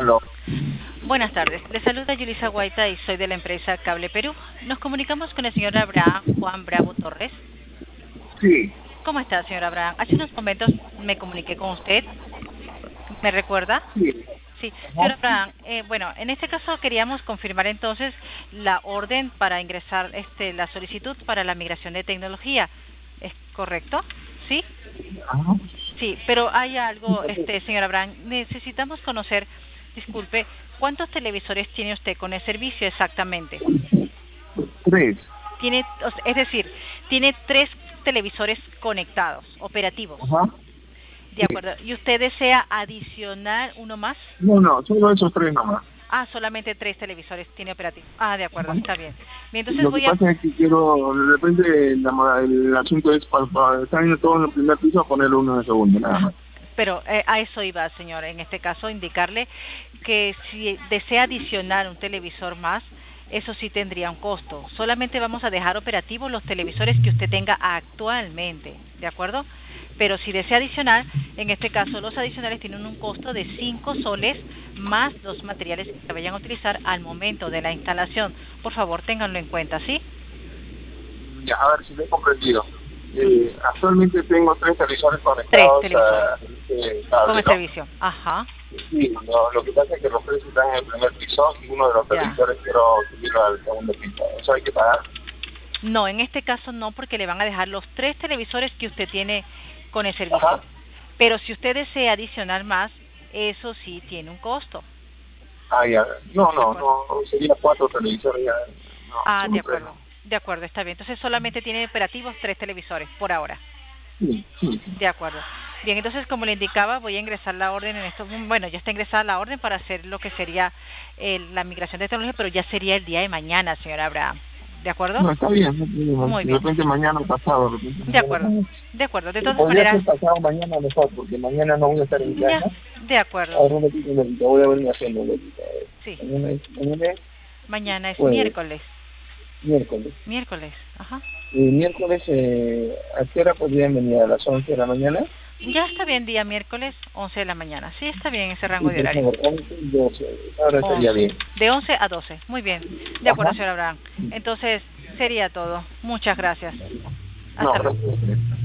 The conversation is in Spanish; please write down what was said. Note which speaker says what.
Speaker 1: Aló.
Speaker 2: Buenas tardes. Le saluda Yulisa Guaita y soy de la empresa Cable Perú. Nos comunicamos con el señor Abraham Juan Bravo Torres.
Speaker 1: Sí.
Speaker 2: ¿Cómo está, señor Abraham? Hace unos momentos me comuniqué con usted. ¿Me recuerda?
Speaker 1: Sí.
Speaker 2: Sí. Señor
Speaker 1: Ajá.
Speaker 2: Abraham, bueno, en este caso queríamos confirmar entonces la orden para ingresar la solicitud para la migración de tecnología. ¿Es correcto? ¿Sí?
Speaker 1: Ajá.
Speaker 2: Sí, pero hay algo, señor Abraham, necesitamos conocer, disculpe, ¿cuántos televisores tiene usted con el servicio exactamente?
Speaker 1: Tres.
Speaker 2: Es decir, tiene 3 televisores conectados, operativos.
Speaker 1: Ajá.
Speaker 2: De acuerdo. ¿Y usted desea adicionar uno más?
Speaker 1: No, no, solo esos tres nomás.
Speaker 2: Ah, solamente 3 televisores tiene operativos. Ah, de acuerdo,
Speaker 1: Ajá.
Speaker 2: está bien. Bien, entonces
Speaker 1: Lo que
Speaker 2: voy a...
Speaker 1: pasa es que quiero, de repente, el asunto es para estar en todo en el primer piso, poner uno en el segundo, nada
Speaker 2: Ajá.
Speaker 1: más.
Speaker 2: Pero a eso iba, señor. En este caso, indicarle que si desea adicionar un televisor más, eso sí tendría un costo. Solamente vamos a dejar operativos los televisores que usted tenga actualmente, ¿de acuerdo? Pero si desea adicionar, en este caso los adicionales tienen un costo de 5 soles más los materiales que se vayan a utilizar al momento de la instalación. Por favor, ténganlo en cuenta, ¿sí?
Speaker 1: Ya, a ver si me he comprendido. Actualmente tengo tres televisores
Speaker 2: Tres
Speaker 1: conectados
Speaker 2: televisores
Speaker 1: a este
Speaker 2: con
Speaker 1: cable,
Speaker 2: el
Speaker 1: ¿no?
Speaker 2: servicio. Ajá,
Speaker 1: Sí, lo que pasa es que los precios están en el primer piso y uno de los
Speaker 2: ya.
Speaker 1: televisores quiero subirlo al segundo piso. ¿Eso hay que pagar?
Speaker 2: No, en este caso no, porque le van a dejar los 3 televisores que usted tiene con el servicio.
Speaker 1: Ajá.
Speaker 2: Pero si usted desea adicionar más, eso sí tiene un costo.
Speaker 1: Ah, ya. No,
Speaker 2: ¿De
Speaker 1: no,
Speaker 2: acuerdo?
Speaker 1: no, sería cuatro televisores ya. No,
Speaker 2: Ah, de
Speaker 1: solo tres,
Speaker 2: acuerdo.
Speaker 1: ¿no?
Speaker 2: De acuerdo, está bien. Entonces solamente tiene operativos 3 televisores por ahora.
Speaker 1: Sí, sí.
Speaker 2: De acuerdo. Bien, entonces como le indicaba, voy a ingresar la orden en esto. Bueno, ya está ingresada la orden para hacer lo que sería la migración de tecnología, pero ya sería el día de mañana, señora Abraham. ¿De acuerdo?
Speaker 1: No, está bien, no hay problema.
Speaker 2: Muy
Speaker 1: De
Speaker 2: bien.
Speaker 1: repente mañana o pasado, de repente
Speaker 2: De
Speaker 1: mañana
Speaker 2: acuerdo.
Speaker 1: también.
Speaker 2: De acuerdo. De
Speaker 1: Pero
Speaker 2: todas
Speaker 1: podría
Speaker 2: maneras,
Speaker 1: ser pasado mañana mejor, porque mañana no voy a estar en mi
Speaker 2: ya,
Speaker 1: casa.
Speaker 2: de acuerdo.
Speaker 1: Ahora un ratito, voy a ver mi agenda un ratito. A ver.
Speaker 2: Sí.
Speaker 1: Mañana es
Speaker 2: Mañana es
Speaker 1: jueves,
Speaker 2: miércoles.
Speaker 1: miércoles.
Speaker 2: Miércoles, ajá.
Speaker 1: Miércoles, ¿a qué hora podrían venir? ¿A las 11 de la mañana?
Speaker 2: Ya está bien, día miércoles, 11 de la mañana. Sí, está bien ese rango
Speaker 1: Sí,
Speaker 2: de
Speaker 1: por
Speaker 2: horario.
Speaker 1: favor, 11 y 12. Ahora estaría
Speaker 2: 11.
Speaker 1: bien.
Speaker 2: De 11 a 12. Muy bien. De acuerdo,
Speaker 1: Ajá.
Speaker 2: señor Abraham. Entonces, sería todo. Muchas gracias.
Speaker 1: No,
Speaker 2: Hasta luego.
Speaker 1: gracias.